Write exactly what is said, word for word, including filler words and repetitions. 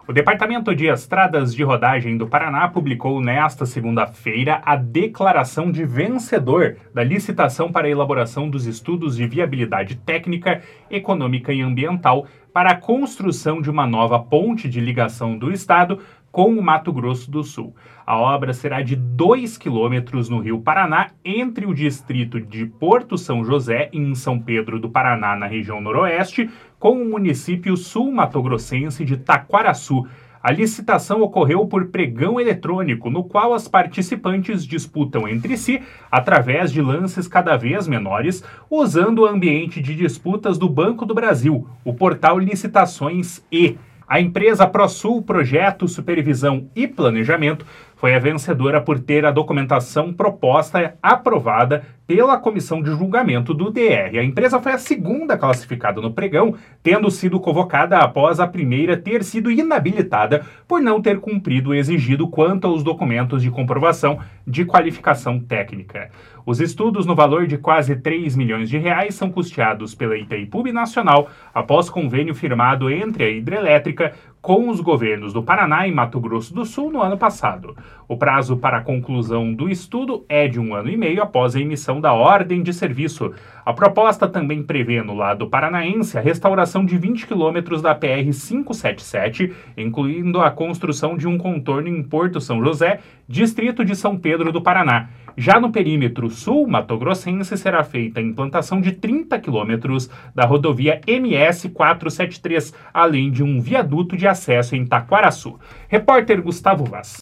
O Departamento de Estradas de Rodagem do Paraná publicou nesta segunda-feira a declaração de vencedor da licitação para a elaboração dos estudos de viabilidade técnica, econômica e ambiental para a construção de uma nova ponte de ligação do estado com o Mato Grosso do Sul. A obra será de dois quilômetros no Rio Paraná, entre o distrito de Porto São José, em São Pedro do Paraná, na região noroeste, com o município sul-matogrossense de Taquaraçu. A licitação ocorreu por pregão eletrônico, no qual as participantes disputam entre si, através de lances cada vez menores, usando o ambiente de disputas do Banco do Brasil, o portal Licitações E. A empresa ProSul Projeto, Supervisão e Planejamento foi a vencedora por ter a documentação proposta aprovada pela Comissão de Julgamento do D R. A empresa foi a segunda classificada no pregão, tendo sido convocada após a primeira ter sido inabilitada por não ter cumprido o exigido quanto aos documentos de comprovação de qualificação técnica. Os estudos, no valor de quase três milhões de reais, são custeados pela Itaipu Binacional após convênio firmado entre a hidrelétrica com os governos do Paraná e Mato Grosso do Sul no ano passado. O prazo para a conclusão do estudo é de um ano e meio após a emissão da ordem de serviço. A proposta também prevê, no lado paranaense, a restauração de vinte quilômetros da P R quinhentos e setenta e sete, incluindo a construção de um contorno em Porto São José, distrito de São Pedro do Paraná. Já no perímetro sul-matogrossense será feita a implantação de trinta quilômetros da rodovia M S quatrocentos e setenta e três, além de um viaduto de acesso em Taquaraçu. Repórter Gustavo Vaz.